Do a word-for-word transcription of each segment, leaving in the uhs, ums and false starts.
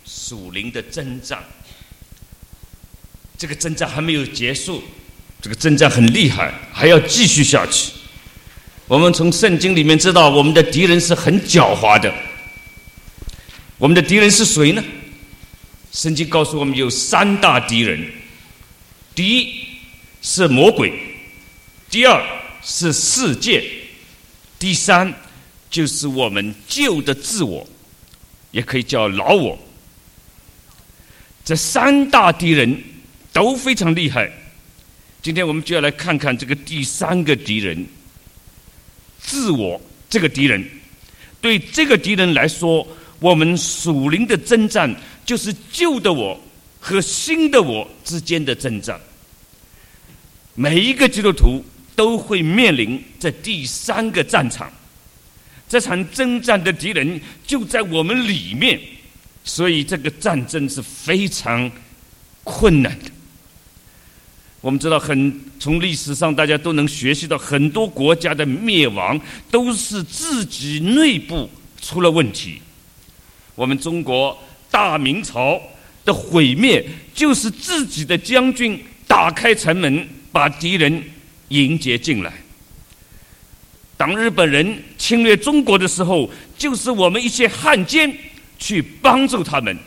属灵的征战。这个征战还没有结束，这个征战很厉害，还要继续下去。我们从圣经里面知道，我们的敌人是很狡猾的。我们的敌人是谁呢？圣经告诉我们有三大敌人：第一是魔鬼，第二是世界，第三就是我们旧的自我，也可以叫老我。这三大敌人都非常厉害。今天我们就要来看看这个第三个敌人，自我这个敌人。对这个敌人来说，我们属灵的征战就是旧的我和新的我之间的征战。每一个基督徒都会面临这第三个战场，这场征战的敌人就在我们里面，所以这个战争是非常困难的。我们知道很，从历史上大家都能学习到，很多国家的灭亡都是自己内部出了问题。我们中国大明朝的毁灭，就是自己的将军打开城门，把敌人迎接进来。当日本人侵略中国的时候，就是我们一些汉奸去帮助他们。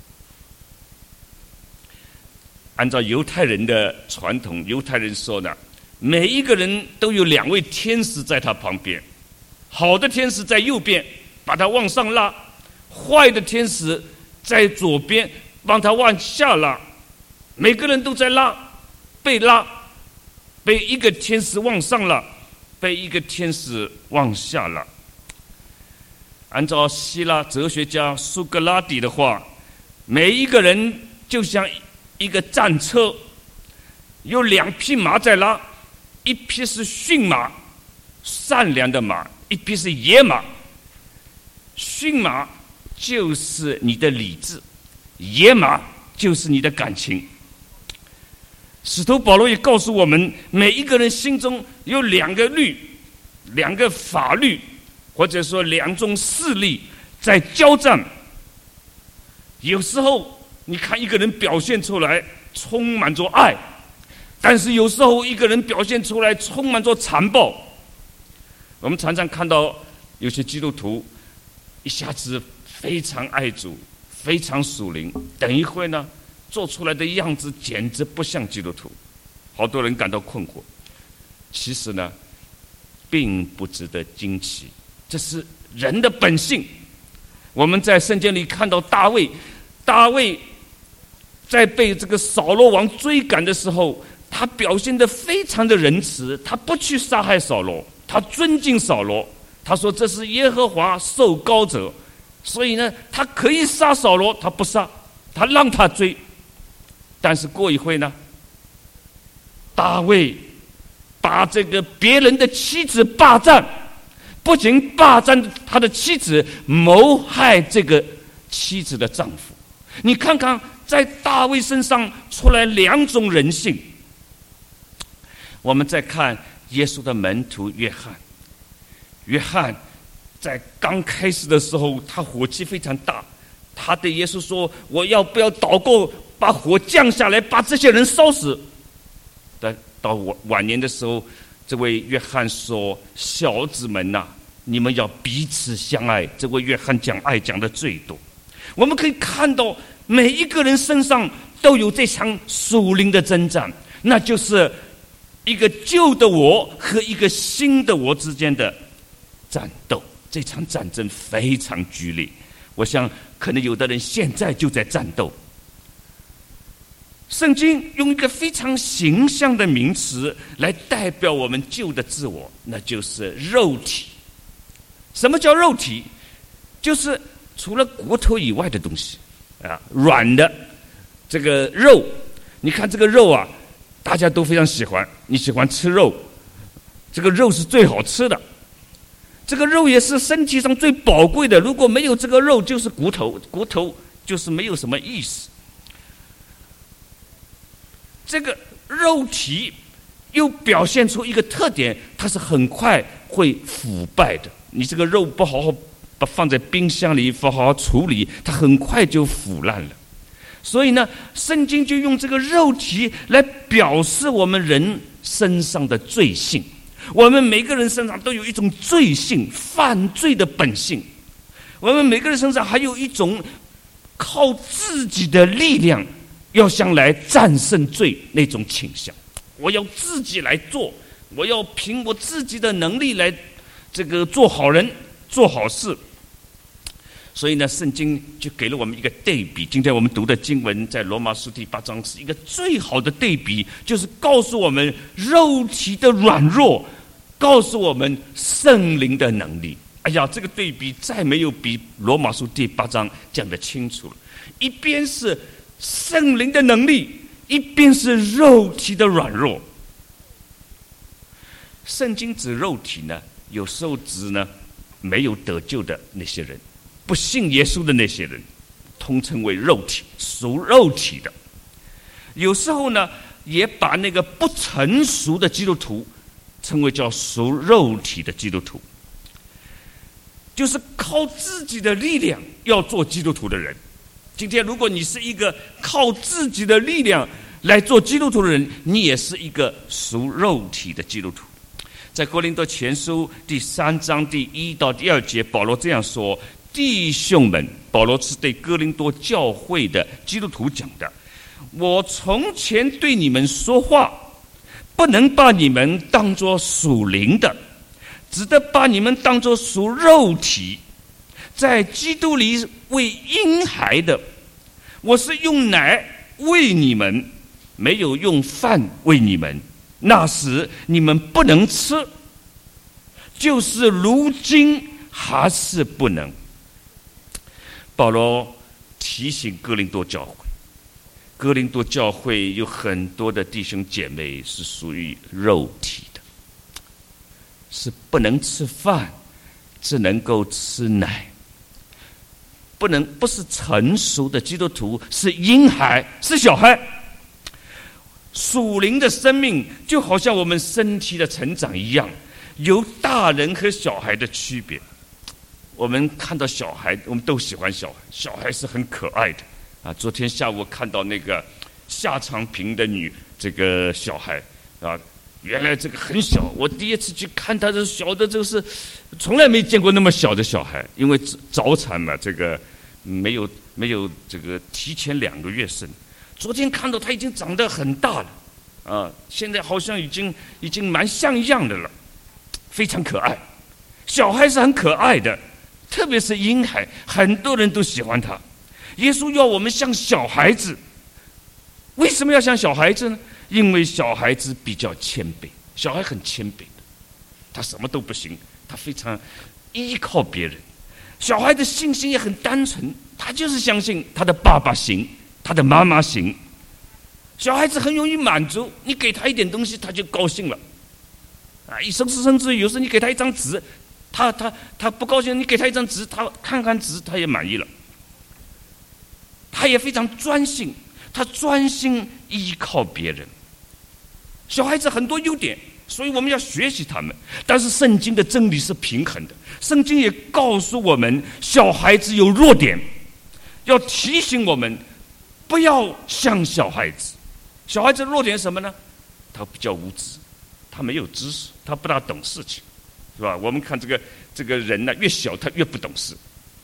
按照犹太人的传统，犹太人说呢，每一个人都有两位天使在他旁边，好的天使在右边把他往上拉，坏的天使在左边帮他往下拉。每个人都在拉，被拉，被一个天使往上拉，被一个天使往下拉。按照希腊哲学家苏格拉底的话，每一个人就像一个战车，有两匹马在拉，一匹是驯马，善良的马，一匹是野马。驯马就是你的理智，野马就是你的感情。使徒保罗也告诉我们，每一个人心中有两个律，两个法律，或者说两种势力在交战。有时候你看一个人表现出来充满着爱，但是有时候一个人表现出来充满着残暴。我们常常看到有些基督徒一下子非常爱主，非常属灵，等一会呢做出来的样子简直不像基督徒，好多人感到困惑。其实呢并不值得惊奇，这是人的本性。我们在圣经里看到大卫，大卫在被这个扫罗王追赶的时候，他表现得非常的仁慈，他不去杀害扫罗，他尊敬扫罗，他说这是耶和华受膏者，所以呢他可以杀扫罗，他不杀，他让他追。但是过一会呢，大卫把这个别人的妻子霸占，不仅霸占他的妻子，谋害这个妻子的丈夫。你看看在大卫身上出来两种人性。我们再看耶稣的门徒约翰，约翰在刚开始的时候他火气非常大，他对耶稣说，我要不要祷告把火降下来，把这些人烧死。但到晚年的时候，这位约翰说，小子们啊，你们要彼此相爱。这位约翰讲爱讲的最多。我们可以看到每一个人身上都有这场属灵的征战，那就是一个旧的我和一个新的我之间的战斗。这场战争非常剧烈，我想可能有的人现在就在战斗。圣经用一个非常形象的名词来代表我们旧的自我，那就是肉体。什么叫肉体？就是除了骨头以外的东西啊，软的这个肉。你看这个肉啊，大家都非常喜欢，你喜欢吃肉，这个肉是最好吃的，这个肉也是身体上最宝贵的。如果没有这个肉，就是骨头，骨头就是没有什么意思。这个肉体又表现出一个特点，它是很快会腐败的。你这个肉不好好把放在冰箱里不好好处理，它很快就腐烂了。所以呢，圣经就用这个肉体来表示我们人身上的罪性。我们每个人身上都有一种罪性，犯罪的本性。我们每个人身上还有一种靠自己的力量要想来战胜罪那种倾向。我要自己来做，我要凭我自己的能力来这个做好人，做好事。所以呢，圣经就给了我们一个对比。今天我们读的经文在罗马书第八章是一个最好的对比，就是告诉我们肉体的软弱，告诉我们圣灵的能力。哎呀，这个对比再没有比罗马书第八章讲得清楚了。一边是圣灵的能力，一边是肉体的软弱。圣经指肉体呢，有时候指呢没有得救的那些人，不信耶稣的那些人，通称为肉体，属肉体的。有时候呢，也把那个不成熟的基督徒称为叫属肉体的基督徒，就是靠自己的力量要做基督徒的人。今天如果你是一个靠自己的力量来做基督徒的人，你也是一个属肉体的基督徒。在哥林多前书第三章第一到第二节，保罗这样说：弟兄们，保罗是对哥林多教会的基督徒讲的，我从前对你们说话，不能把你们当作属灵的，只得把你们当作属肉体，在基督里为婴孩的。我是用奶喂你们，没有用饭喂你们，那时你们不能吃，就是如今还是不能。保罗提醒哥林多教会，哥林多教会有很多的弟兄姐妹是属于肉体的，是不能吃饭，只能够吃奶，不能不是成熟的基督徒，是婴孩，是小孩。属灵的生命就好像我们身体的成长一样，有大人和小孩的区别。我们看到小孩，我们都喜欢小孩，小孩是很可爱的啊。昨天下午看到那个夏长平的女这个小孩啊，原来这个很小，我第一次去看他这小的，就是从来没见过那么小的小孩，因为早产嘛，这个没有没有这个提前两个月生。昨天看到他已经长得很大了啊，现在好像已经已经蛮像样的了，非常可爱。小孩是很可爱的，特别是婴孩，很多人都喜欢他。耶稣要我们像小孩子，为什么要像小孩子呢？因为小孩子比较谦卑，小孩很谦卑的，他什么都不行，他非常依靠别人。小孩的信心也很单纯，他就是相信他的爸爸行，他的妈妈行。小孩子很容易满足，你给他一点东西他就高兴了啊！甚至甚至有时你给他一张纸，他他他不高兴，你给他一张纸，他看看纸他也满意了。他也非常专心，他专心依靠别人。小孩子很多优点，所以我们要学习他们。但是圣经的真理是平衡的，圣经也告诉我们，小孩子有弱点，要提醒我们不要像小孩子。小孩子的弱点是什么呢？他比较无知，他没有知识，他不大懂事情，是吧？我们看这个这个人呢，越小他越不懂事，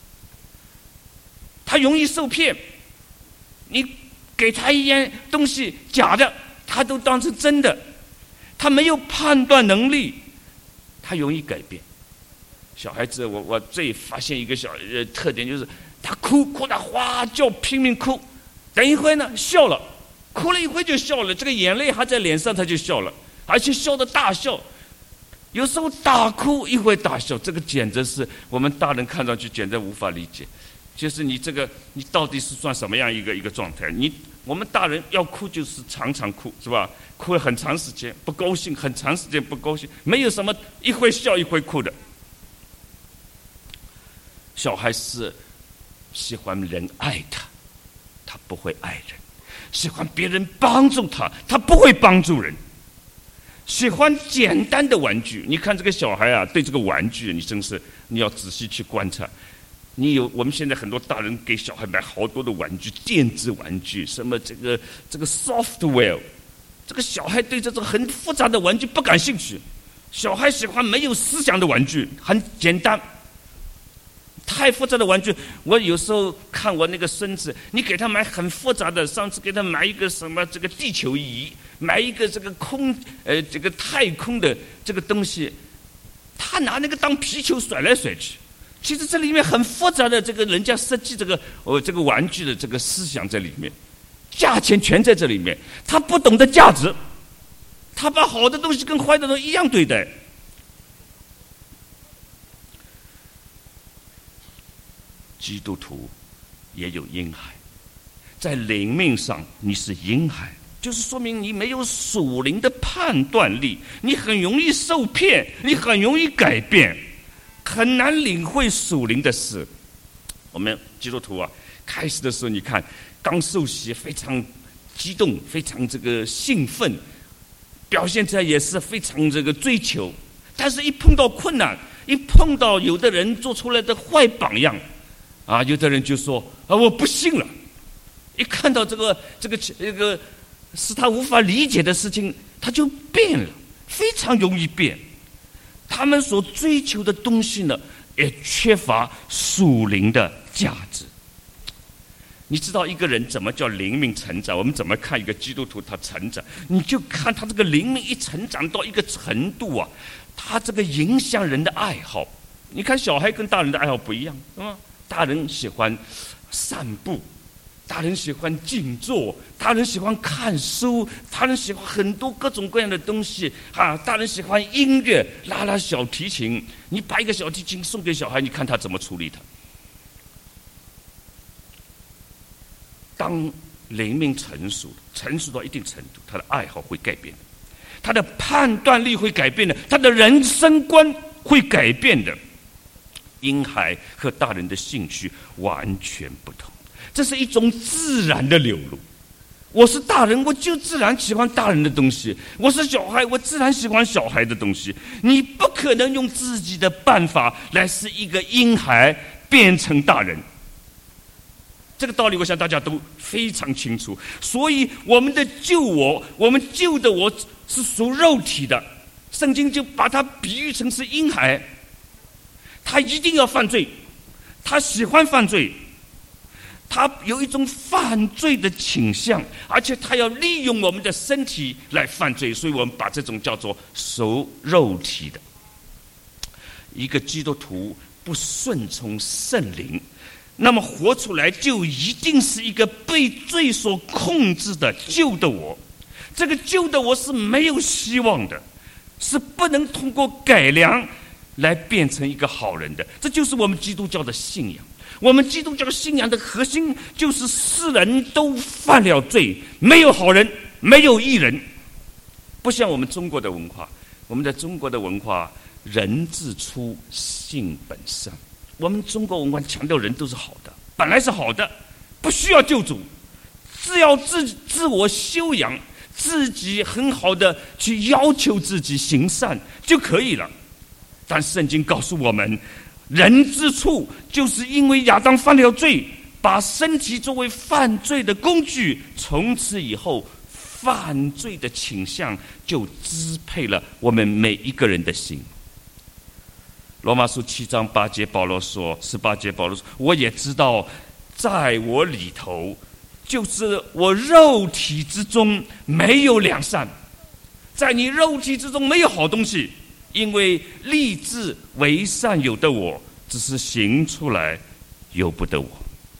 他容易受骗。你给他一样东西假的，他都当成真的，他没有判断能力，他容易改变。小孩子，我我最发现一个小呃特点，就是他哭哭得哗叫，拼命哭，等一会呢笑了，哭了一会就笑了，这个眼泪还在脸上他就笑了，而且笑得大笑，有时候大哭一会大笑，这个简直是我们大人看上去简直无法理解。就是你这个，你到底是算什么样一个一个状态？你我们大人要哭就是常常哭，是吧？哭了很长时间，不高兴，很长时间不高兴，没有什么一会笑一会哭的。小孩是喜欢人爱他，他不会爱人；喜欢别人帮助他，他不会帮助人；喜欢简单的玩具。你看这个小孩啊，对这个玩具，你真是你要仔细去观察。 你有我们现在很多大人给小孩买好多的玩具，电子玩具，什么这个这个 software， 这个小孩对这种很复杂的玩具不感兴趣，小孩喜欢没有思想的玩具，很简单。太复杂的玩具，我有时候看我那个孙子，你给他买很复杂的，上次给他买一个什么这个地球仪，买一个这个空呃这个太空的这个东西，他拿那个当皮球甩来甩去。其实这里面很复杂的这个人家设计这个哦这个玩具的这个思想在里面，价钱全在这里面。他不懂得价值，他把好的东西跟坏的东西一样对待。基督徒也有婴孩，在灵命上你是婴孩，就是说明你没有属灵的判断力，你很容易受骗，你很容易改变，很难领会属灵的事。我们基督徒啊，开始的时候你看刚受洗非常激动，非常这个兴奋，表现出来也是非常这个追求，但是一碰到困难，一碰到有的人做出来的坏榜样啊，有的人就说啊，我不信了。一看到这个这个这个是他无法理解的事情，他就变了，非常容易变。他们所追求的东西呢，也缺乏属灵的价值。你知道一个人怎么叫灵命成长？我们怎么看一个基督徒他成长？你就看他这个灵命一成长到一个程度啊，他这个影响人的爱好。你看小孩跟大人的爱好不一样，是吗？大人喜欢散步，大人喜欢静坐，大人喜欢看书，大人喜欢很多各种各样的东西啊！大人喜欢音乐，拉拉小提琴。你把一个小提琴送给小孩，你看他怎么处理它。当灵命成熟，成熟到一定程度，他的爱好会改变的，他的判断力会改变的，他的人生观会改变的。婴孩和大人的兴趣完全不同，这是一种自然的流露。我是大人，我就自然喜欢大人的东西；我是小孩，我自然喜欢小孩的东西。你不可能用自己的办法来使一个婴孩变成大人。这个道理我想大家都非常清楚。所以我们的旧我，我们旧的我是属肉体的，圣经就把它比喻成是婴孩。他一定要犯罪，他喜欢犯罪，他有一种犯罪的倾向，而且他要利用我们的身体来犯罪，所以我们把这种叫做属肉体的。一个基督徒不顺从圣灵，那么活出来就一定是一个被罪所控制的旧的我。这个旧的我是没有希望的，是不能通过改良来变成一个好人的。这就是我们基督教的信仰。我们基督教信仰的核心就是世人都犯了罪，没有好人，没有义人。不像我们中国的文化，我们在中国的文化，人之初，性本善。我们中国文化强调人都是好的，本来是好的，不需要救主，只要自自我修养，自己很好的去要求自己行善就可以了。但圣经告诉我们，人之初就是因为亚当犯了罪，把身体作为犯罪的工具，从此以后犯罪的倾向就支配了我们每一个人的心。罗马书七章八节保罗说，十八节保罗说，我也知道在我里头，就是我肉体之中没有良善，在你肉体之中没有好东西，因为立志为善有的我，只是行出来由不得我。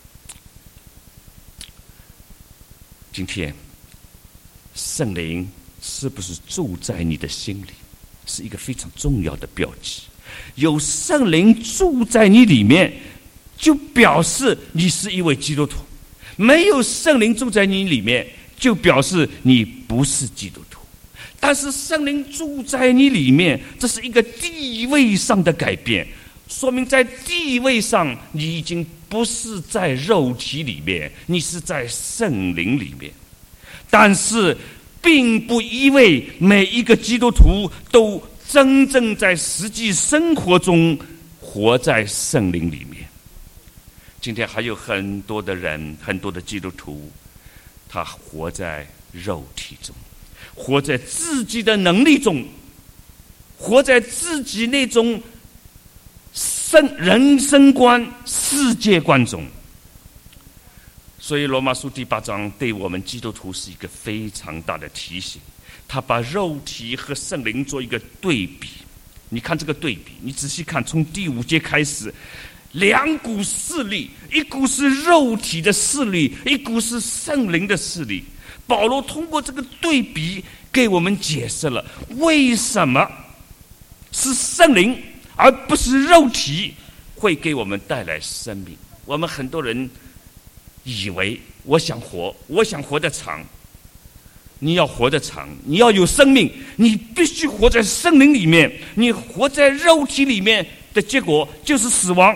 今天圣灵是不是住在你的心里，是一个非常重要的标记。有圣灵住在你里面，就表示你是一位基督徒；没有圣灵住在你里面，就表示你不是基督徒。但是圣灵住在你里面，这是一个地位上的改变，说明在地位上你已经不是在肉体里面，你是在圣灵里面。但是并不意味每一个基督徒都真正在实际生活中活在圣灵里面。 今天还有很多的人，很多的基督徒，他活在肉体中，活在自己的能力中，活在自己那种生人生观、世界观中。所以罗马书第八章对我们基督徒是一个非常大的提醒，他把肉体和圣灵做一个对比。你看这个对比，你仔细看，从第五节开始，两股势力，一股是肉体的势力，一股是圣灵的势力。保罗通过这个对比给我们解释了为什么是圣灵而不是肉体会给我们带来生命。我们很多人以为，我想活，我想活得长。你要活得长，你要有生命，你必须活在圣灵里面。你活在肉体里面的结果就是死亡。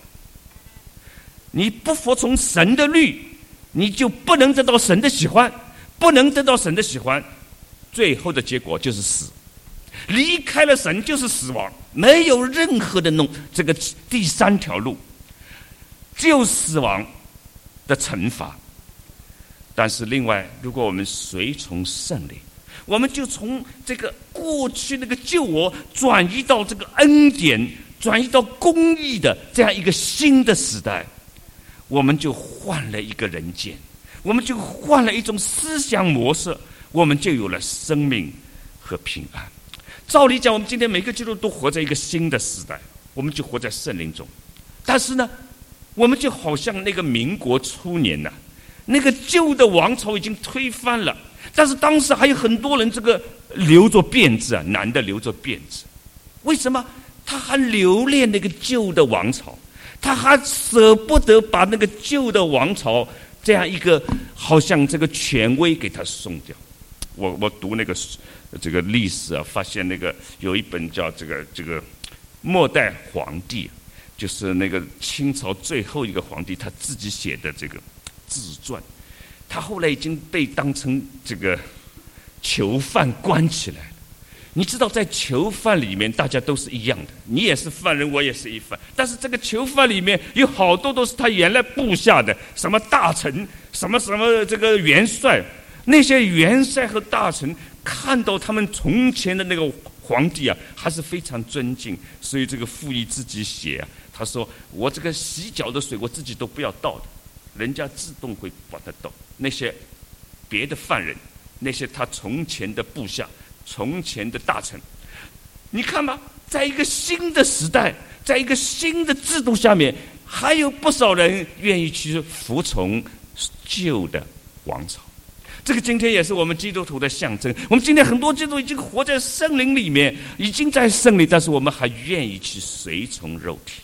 你不服从神的律，你就不能得到神的喜欢，不能得到神的喜欢，最后的结果就是死。离开了神就是死亡，没有任何的弄这个第三条路，只有死亡的惩罚。但是另外，如果我们随从圣灵，我们就从这个过去那个旧我转移到这个恩典，转移到公义的这样一个新的时代，我们就换了一个人间，我们就换了一种思想模式，我们就有了生命和平安。照理讲，我们今天每个基督徒都活在一个新的时代，我们就活在圣灵中。但是呢，我们就好像那个民国初年呢、啊，那个旧的王朝已经推翻了，但是当时还有很多人这个留着辫子啊，男的留着辫子，为什么？他还留恋那个旧的王朝，他还舍不得把那个旧的王朝这样一个好像这个权威给他送掉。我我读那个这个历史啊，发现那个有一本叫这个这个末代皇帝，就是那个清朝最后一个皇帝他自己写的这个自传，他后来已经被当成这个囚犯关起来了。你知道，在囚犯里面，大家都是一样的，你也是犯人，我也是一犯。但是这个囚犯里面有好多都是他原来部下的，什么大臣，什么什么这个元帅。那些元帅和大臣看到他们从前的那个皇帝啊，还是非常尊敬。所以这个傅毅自己写啊，他说：“我这个洗脚的水，我自己都不要倒的。”人家自动会把它倒。那些别的犯人，那些他从前的部下、从前的大臣，你看吧，在一个新的时代，在一个新的制度下面，还有不少人愿意去服从旧的王朝。这个今天也是我们基督徒的象征。我们今天很多基督徒已经活在圣灵里面，已经在圣灵，但是我们还愿意去随从肉体。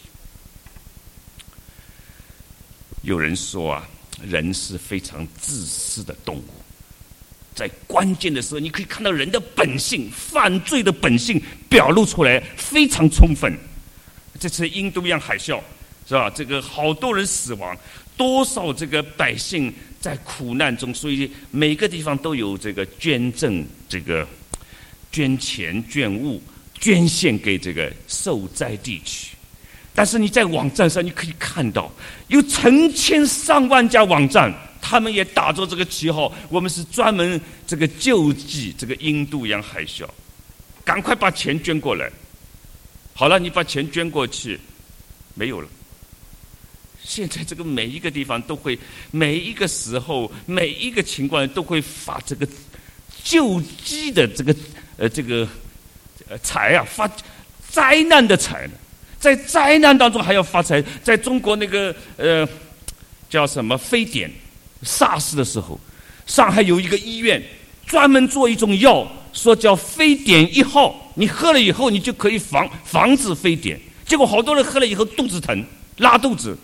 有人说啊，人是非常自私的动物，在关键的时候，你可以看到人的本性，犯罪的本性表露出来非常充分。这次印度洋海啸是吧？这个好多人死亡，多少这个百姓在苦难中，所以每个地方都有这个捐赠，这个捐钱、捐物、捐献给这个受灾地区。但是你在网站上你可以看到，有成千上万家网站，他们也打着这个旗号，我们是专门这个救济这个印度洋海啸，赶快把钱捐过来。好了，你把钱捐过去，没有了。现在这个每一个地方都会，每一个时候，每一个情况都会发这个救济的这个呃这个呃财啊，发灾难的财呢。在灾难当中还要发财。在中国那个呃叫什么非典 SARS 的时候，上海有一个医院专门做一种药，说叫非典一号，你喝了以后你就可以防防止非典。结果好多人喝了以后肚子疼、拉肚子。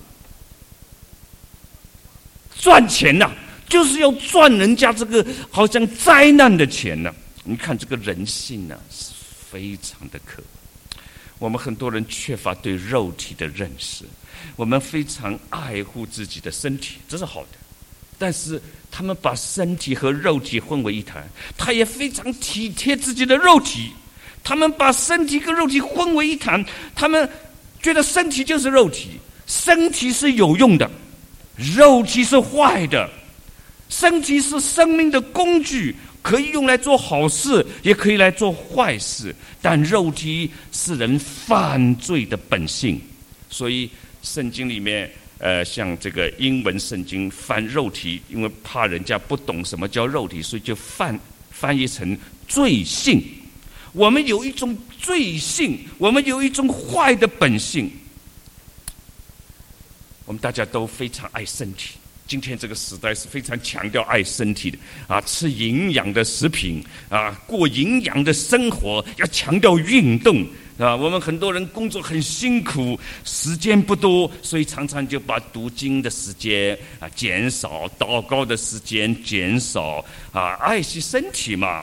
赚钱呐、啊，就是要赚人家这个好像灾难的钱呢、啊。你看这个人性呢、啊，是非常的可怕。我们很多人缺乏对肉体的认识，我们非常爱护自己的身体，这是好的。但是他们把身体和肉体混为一谈，他也非常体贴自己的肉体。他们把身体跟肉体混为一谈，他们觉得身体就是肉体， 身体是有用的，肉体是坏的。身体是生命的工具，可以用来做好事，也可以来做坏事。但肉体是人犯罪的本性，所以圣经里面，呃，像这个英文圣经翻肉体，因为怕人家不懂什么叫肉体，所以就翻翻译成罪性。我们有一种罪性，我们有一种坏的本性。我们大家都非常爱身体。今天这个时代是非常强调爱身体的啊，吃营养的食品啊，过营养的生活，要强调运动啊。我们很多人工作很辛苦，时间不多，所以常常就把读经的时间啊减少，祷告的时间减少啊，爱惜身体嘛。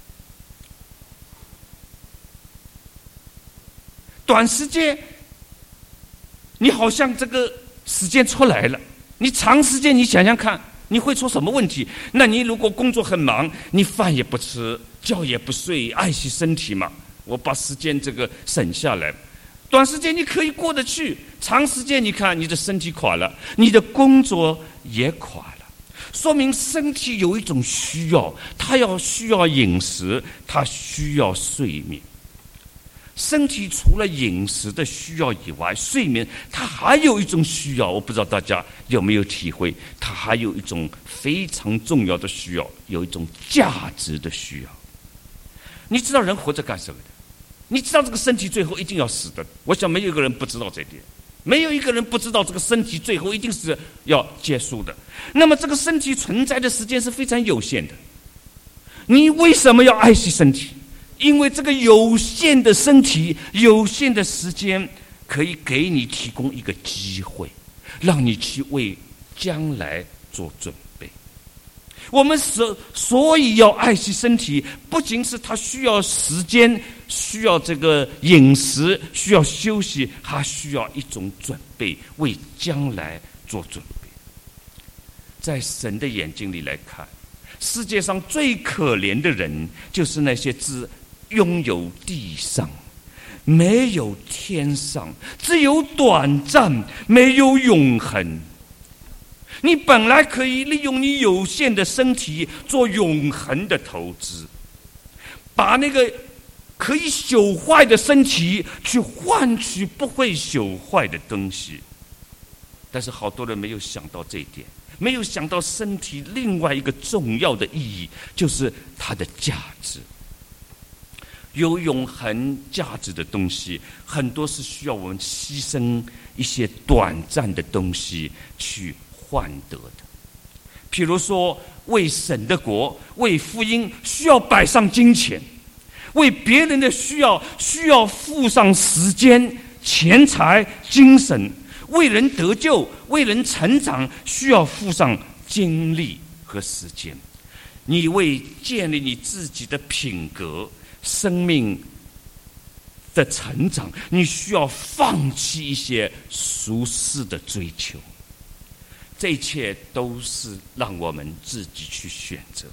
短时间，你好像这个时间出来了。你长时间，你想想看，你会出什么问题？那你如果工作很忙，你饭也不吃，觉也不睡，爱惜身体嘛。我把时间这个省下来，短时间你可以过得去，长时间你看你的身体垮了，你的工作也垮了，说明身体有一种需要，它要需要饮食，它需要睡眠。身体除了饮食的需要以外，睡眠它还有一种需要，我不知道大家有没有体会，它还有一种非常重要的需要，有一种价值的需要。你知道人活着干什么的？你知道这个身体最后一定要死的，我想没有一个人不知道这点，没有一个人不知道这个身体最后一定是要结束的。那么这个身体存在的时间是非常有限的，你为什么要爱惜身体？因为这个有限的身体，有限的时间，可以给你提供一个机会，让你去为将来做准备。我们所所以要爱惜身体，不仅是它需要时间，需要这个饮食，需要休息，还需要一种准备，为将来做准备。在神的眼睛里来看，世界上最可怜的人，就是那些只拥有地上，没有天上，只有短暂，没有永恒。你本来可以利用你有限的身体做永恒的投资，把那个可以朽坏的身体去换取不会朽坏的东西。但是好多人没有想到这一点，没有想到身体另外一个重要的意义，就是它的价值。有永恒价值的东西，很多是需要我们牺牲一些短暂的东西去换得的。譬如说，为神的国，为福音，需要摆上金钱；为别人的需要，需要付上时间、钱财、精神；为人得救，为人成长，需要付上精力和时间。你为建立你自己的品格、生命的成长，你需要放弃一些俗世的追求。这一切都是让我们自己去选择。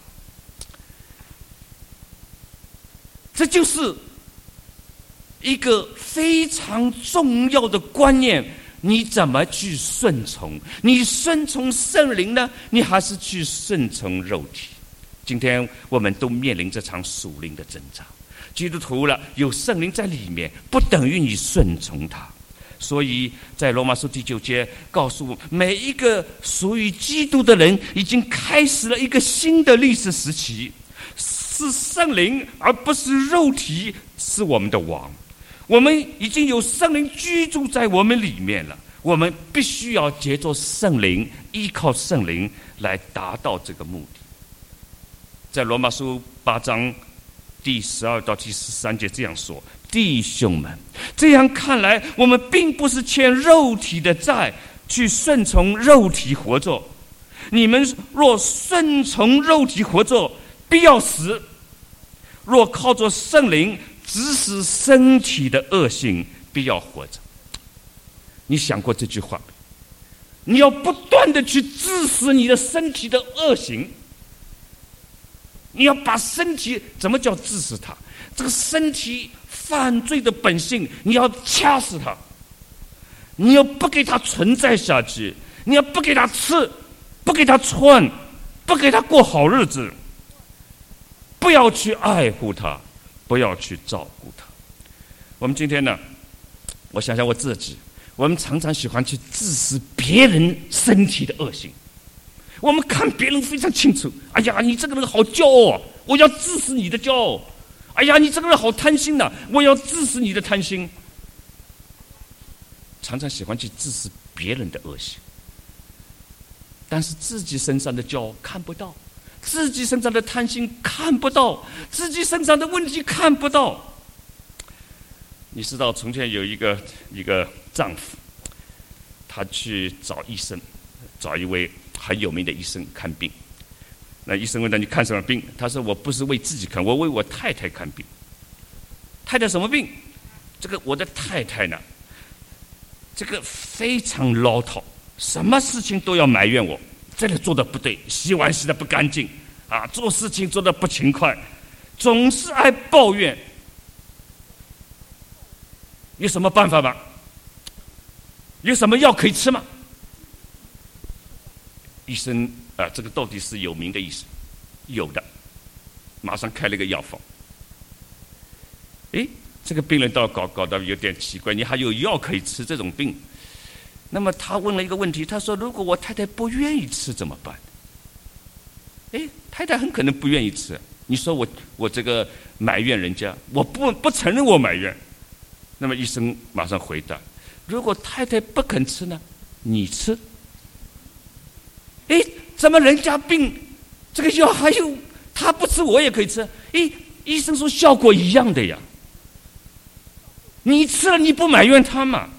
这就是一个非常重要的观念，你怎么去顺从？你顺从圣灵呢，你还是去顺从肉体？今天我们都面临这场属灵的挣扎。基督徒了，有圣灵在里面，不等于你顺从他。所以在罗马书第九节告诉每一个属于基督的人，已经开始了一个新的历史时期，是圣灵而不是肉体是我们的王。我们已经有圣灵居住在我们里面了，我们必须要借着圣灵，依靠圣灵来达到这个目的。在罗马书八章第十二到第十三节这样说：弟兄们，这样看来，我们并不是欠肉体的债，去顺从肉体活着。你们若顺从肉体活着，必要死；若靠着圣灵指使身体的恶行，必要活着。你想过这句话没？你要不断的去致死你的身体的恶行。你要把身体，怎么叫致死它？这个身体犯罪的本性，你要掐死它。 你要不给他存在下去，你要不给他吃，不给他穿，不给他过好日子，不要去爱护他，不要去照顾他。我们今天呢，我想想我自己，我们常常喜欢去自私别人身体的恶行。我们看别人非常清楚，哎呀，你这个人好骄傲啊，我要致死你的骄傲。哎呀，你这个人好贪心呐、啊，我要致死你的贪心。常常喜欢去致死别人的恶行，但是自己身上的骄傲看不到，自己身上的贪心看不到，自己身上的问题看不到。你知道，从前有一个一个丈夫，他去找医生，找一位很有名的医生看病。那医生问他：“你看什么病？”他说：“我不是为自己看，我为我太太看病。”太太什么病？这个我的太太呢，这个非常唠叨，什么事情都要埋怨我，这里做的不对，洗碗洗的不干净，啊，做事情做的不勤快，总是爱抱怨。有什么办法吗？有什么药可以吃吗？医生啊，这个到底是有名的医生，有的，马上开了个药方。诶，这个病人倒搞搞得有点奇怪，你还有药可以吃这种病？那么他问了一个问题，他说：“如果我太太不愿意吃怎么办？”诶，太太很可能不愿意吃。你说我我这个埋怨人家，我不不承认我埋怨。那么医生马上回答：“如果太太不肯吃呢，你吃。”哎，怎么人家病，这个药还有他不吃，我也可以吃？哎，医生说效果一样的呀。你吃了你不埋怨他嘛？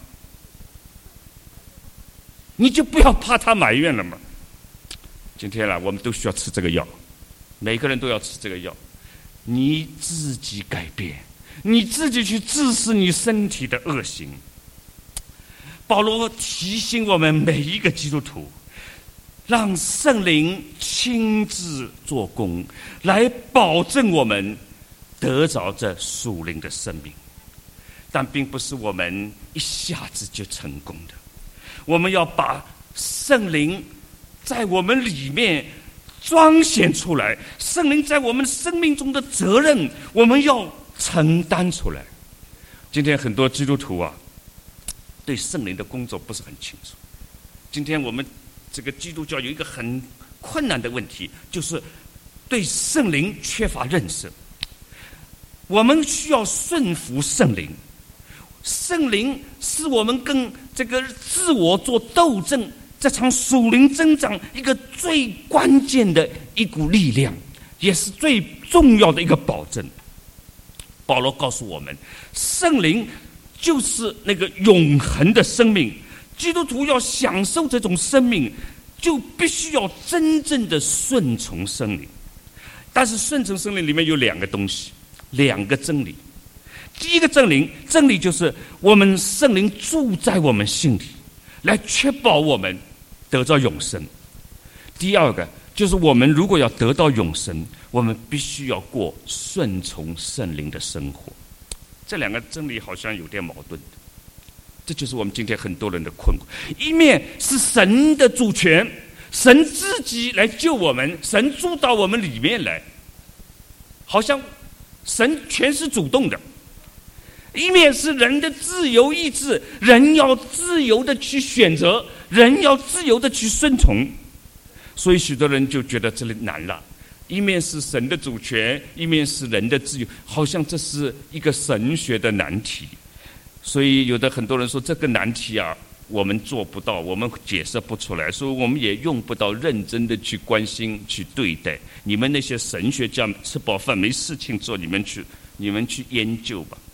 你就不要怕他埋怨了嘛。今天啦，我们都需要吃这个药，每个人都要吃这个药。你自己改变，你自己去治死你身体的恶行。保罗提醒我们每一个基督徒，让圣灵亲自做工，来保证我们得着这属灵的生命。但并不是我们一下子就成功的，我们要把圣灵在我们里面彰显出来，圣灵在我们生命中的责任，我们要承担出来。今天很多基督徒啊，对圣灵的工作不是很清楚。今天我们这个基督教有一个很困难的问题，就是对圣灵缺乏认识。我们需要顺服圣灵，圣灵是我们跟这个自我做斗争，这场属灵增长一个最关键的一股力量，也是最重要的一个保证。保罗告诉我们，圣灵就是那个永恒的生命，基督徒要享受这种生命，就必须要真正的顺从圣灵。但是顺从圣灵里面有两个东西，两个真理。第一个真理，真理就是我们圣灵住在我们心里，来确保我们得到永生。第二个就是我们如果要得到永生，我们必须要过顺从圣灵的生活。这两个真理好像有点矛盾的，这就是我们今天很多人的困惑。一面是神的主权，神自己来救我们，神住到我们里面来，好像神全是主动的；一面是人的自由意志，人要自由的去选择，人要自由的去顺从。所以许多人就觉得这里难了，一面是神的主权，一面是人的自由，好像这是一个神学的难题。所以有的很多人说这个难题啊，我们做不到，我们解释不出来，所以我们也用不到认真的去关心去对待。你们那些神学家吃饱饭没事情做，你们去你们去研究吧。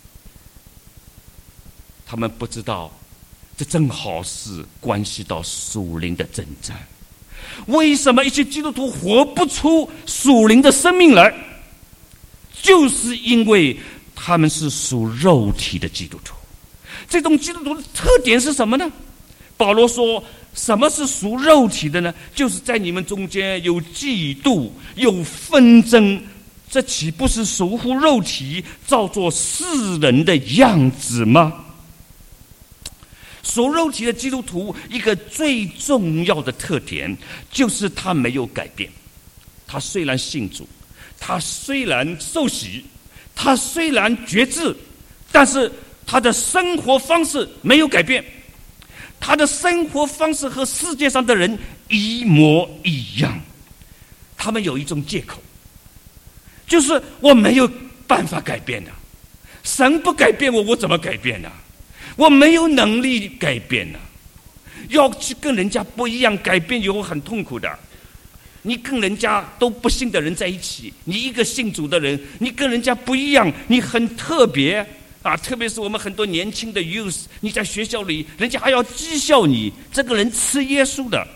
他们不知道，这正好是关系到属灵的征战。为什么一些基督徒活不出属灵的生命来？就是因为他们是属肉体的基督徒。这种基督徒的特点是什么呢？保罗说，什么是属肉体的呢？就是在你们中间有嫉妒，有纷争，这岂不是属乎肉体，照作世人的样子吗？ 属肉体的基督徒一个最重要的特点，就是他没有改变。他虽然信主，他虽然受洗，他虽然决志，但是他的生活方式没有改变。他的生活方式和世界上的人一模一样。他们有一种借口，就是我没有办法改变的，神不改变我，我怎么改变呢？我没有能力改变呢。要去跟人家不一样，改变以后很痛苦的。你跟人家都不信的人在一起，你一个信主的人，你跟人家不一样，你很特别啊！特别是我们很多年轻的 youth， 你在学校里，人家还要讥笑你，这个人吃耶稣的。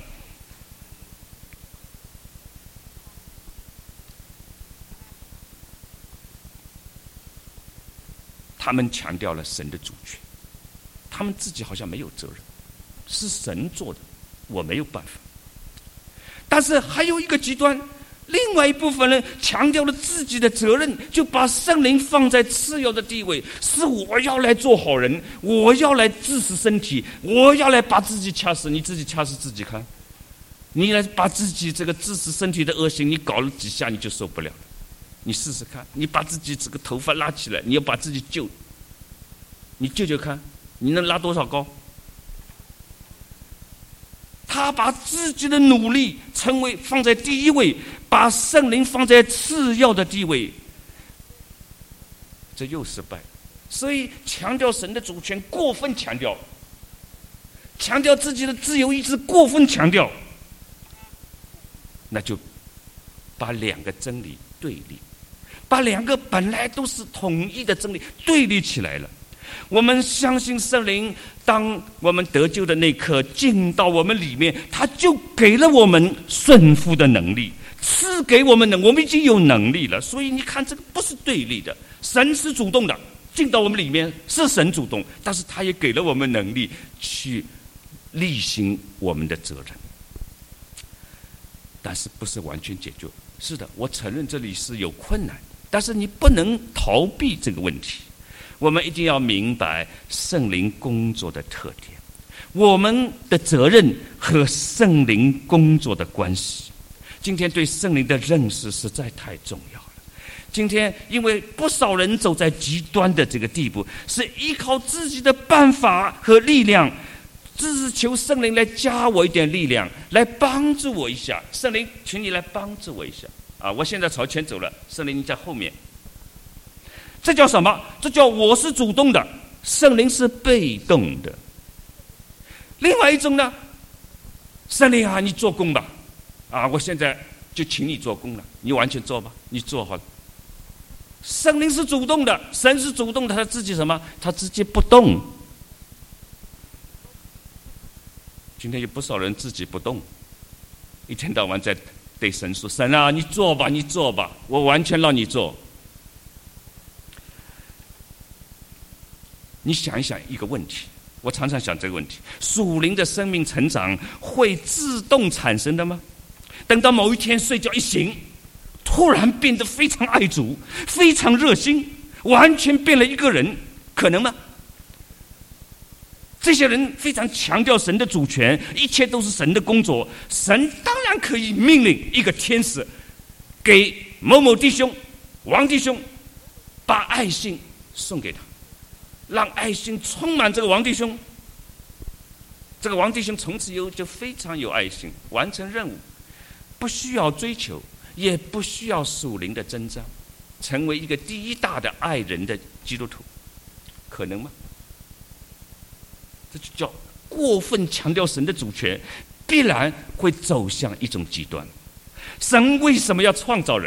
他们强调了神的主权，他们自己好像没有责任，是神做的，我没有办法。但是还有一个极端，另外一部分人强调了自己的责任，就把圣灵放在次要的地位，是我要来做好人，我要来治死身体，我要来把自己掐死。你自己掐死自己看，你来把自己这个治死身体的恶行，你搞了几下你就受不了了。你试试看，你把自己这个头发拉起来，你要把自己救，你救救看，你能拉多少高？他把自己的努力成为放在第一位，把圣灵放在次要的地位，这又失败。所以强调神的主权过分强调，强调自己的自由意志过分强调，那就把两个真理对立，把两个本来都是统一的真理对立起来了。我们相信圣灵，当我们得救的那一刻进到我们里面，他就给了我们顺服的能力，赐给我们能，我们已经有能力了。所以你看，这个不是对立的，神是主动的进到我们里面，是神主动，但是他也给了我们能力去履行我们的责任，但是不是完全解决。是的，我承认这里是有困难，但是你不能逃避这个问题。我们一定要明白圣灵工作的特点，我们的责任和圣灵工作的关系。今天对圣灵的认识实在太重要了。今天因为不少人走在极端的这个地步，是依靠自己的办法和力量，只是求圣灵来加我一点力量，来帮助我一下。圣灵，请你来帮助我一下啊！我现在朝前走了，圣灵你在后面。这叫什么？这叫我是主动的，圣灵是被动的。另外一种呢，圣灵啊，你做工吧，啊，我现在就请你做工了，你完全做吧，你做好了。圣灵是主动的，神是主动的，他自己什么？他自己不动。今天有不少人自己不动，一天到晚在对神说：“神啊，你做吧，你做吧，我完全让你做。”你想一想一个问题，我常常想这个问题：属灵的生命成长会自动产生的吗？等到某一天睡觉一醒，突然变得非常爱主，非常热心，完全变了一个人，可能吗？这些人非常强调神的主权，一切都是神的工作。神当然可以命令一个天使给某某弟兄、王弟兄把爱心送给他，让爱心充满这个王弟兄，这个王弟兄从此以后就非常有爱心，完成任务，不需要追求，也不需要属灵的增长，成为一个第一大的爱人的基督徒，可能吗？这就叫过分强调神的主权，必然会走向一种极端。神为什么要创造人？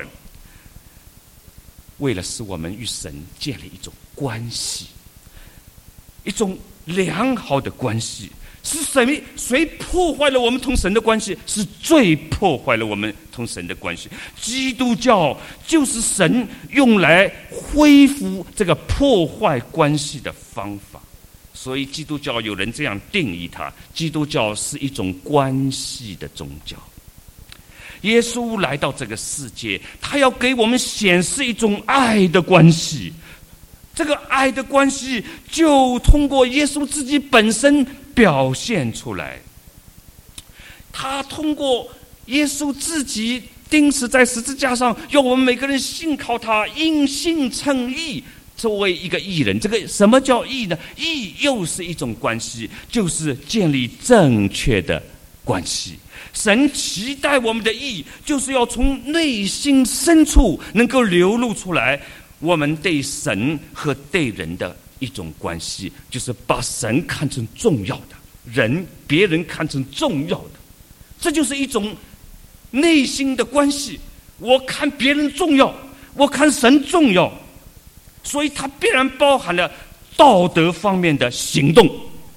为了使我们与神建立一种关系，一种良好的关系。是谁谁破坏了我们同神的关系？是最破坏了我们同神的关系。基督教就是神用来恢复这个破坏关系的方法。所以基督教有人这样定义它：基督教是一种关系的宗教。耶稣来到这个世界，他要给我们显示一种爱的关系。这个爱的关系就通过耶稣自己本身表现出来。他通过耶稣自己钉死在十字架上，要我们每个人信靠他，因信称义，作为一个义人。这个什么叫义呢？义又是一种关系，就是建立正确的关系。神期待我们的义，就是要从内心深处能够流露出来，我们对神和对人的一种关系，就是把神看成重要的，人别人看成重要的，这就是一种内心的关系。我看别人重要，我看神重要，所以它必然包含了道德方面的行动。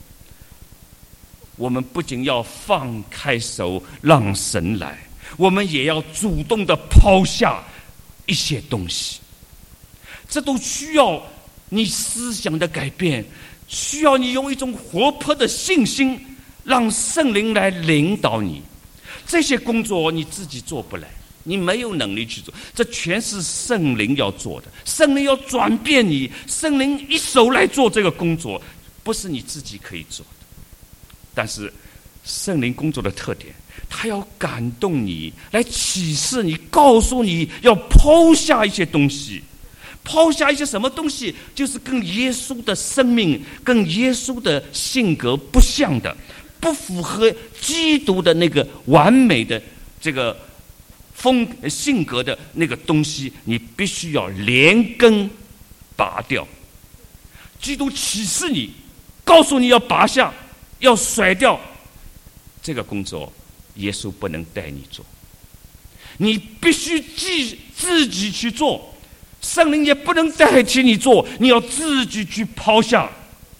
我们不仅要放开手让神来，我们也要主动的抛下一些东西。这都需要你思想的改变，需要你用一种活泼的信心，让圣灵来领导你。这些工作你自己做不来，你没有能力去做，这全是圣灵要做的。圣灵要转变你，圣灵一手来做这个工作，不是你自己可以做的。但是圣灵工作的特点，他要感动你，来启示你，告诉你要抛下一些东西。抛下一些什么东西？就是跟耶稣的生命、跟耶稣的性格不像的，不符合基督的那个完美的这个风性格的那个东西，你必须要连根拔掉。基督启示你，告诉你要拔下，要甩掉这个工作，耶稣不能带你做，你必须自己去做，圣灵也不能代替你做，你要自己去抛下。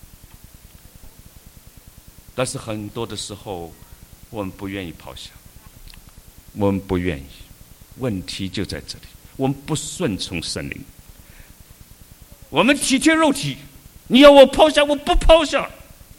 但是很多的时候我们不愿意抛下，我们不愿意，问题就在这里，我们不顺从圣灵，我们体贴肉体，你要我抛下，我不抛下。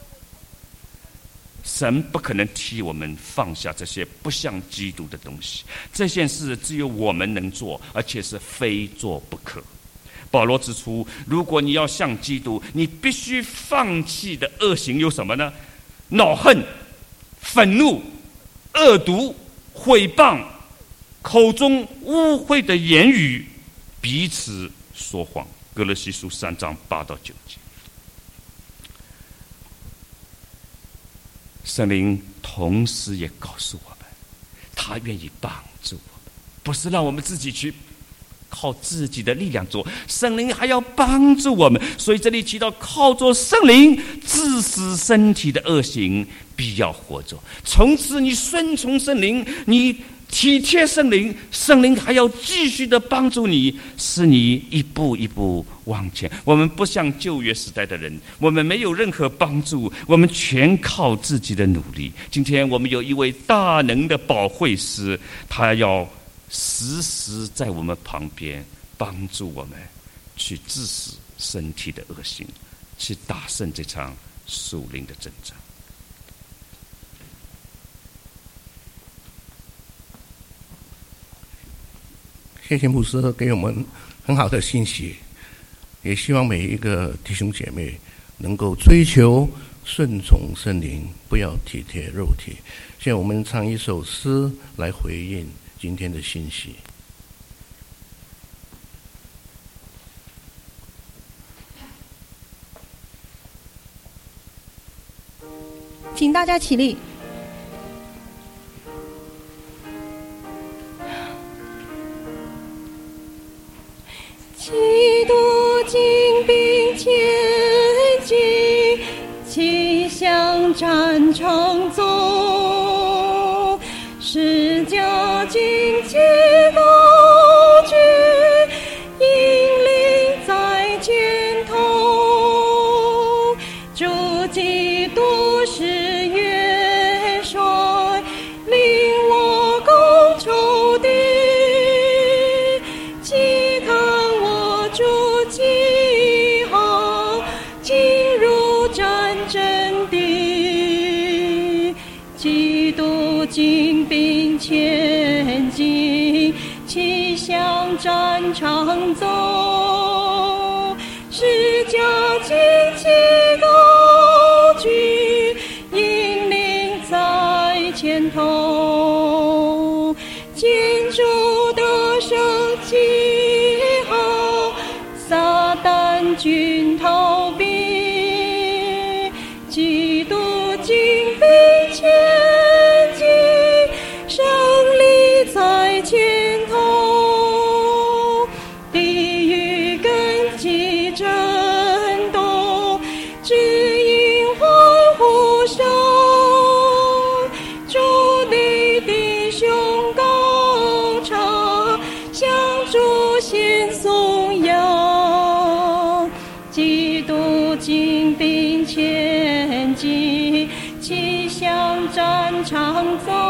神不可能替我们放下这些不像基督的东西，这件事只有我们能做，而且是非做不可。保罗指出，如果你要像基督，你必须放弃的恶行有什么呢？恼恨、愤怒、恶毒、毁谤、口中污秽的言语，彼此说谎。歌罗西书三章八到九节。圣灵同时也告诉我们，他愿意帮助我们，不是让我们自己去靠自己的力量做，圣灵还要帮助我们。所以这里提到靠着圣灵致死身体的恶行，必要活着。从此你顺从圣灵，你体贴圣灵，圣灵还要继续的帮助你，使你一步一步往前。我们不像旧约时代的人，我们没有任何帮助，我们全靠自己的努力。今天我们有一位大能的保惠师，他要时时在我们旁边帮助我们去致死身体的恶行，去打胜这场属灵的征战。 谢谢牧师给我们很好的信息，也希望每一个弟兄姐妹能够追求顺从圣灵，不要体贴肉体。现在我们唱一首诗来回应今天的信息。 请大家起立。基督精兵前进，气象战场中，十架旌旗高举，引领在前头。主基督是元帅，领我攻仇敌。期看我主记号，进入战争地。基督精兵前进，气象战场中，十架旌旗高举，引军逃避，基督精兵前进，胜利在前头，地狱根基震动，只因欢呼声，主你弟兄高唱，向主献颂扬，基督精兵前进，齐向战场走。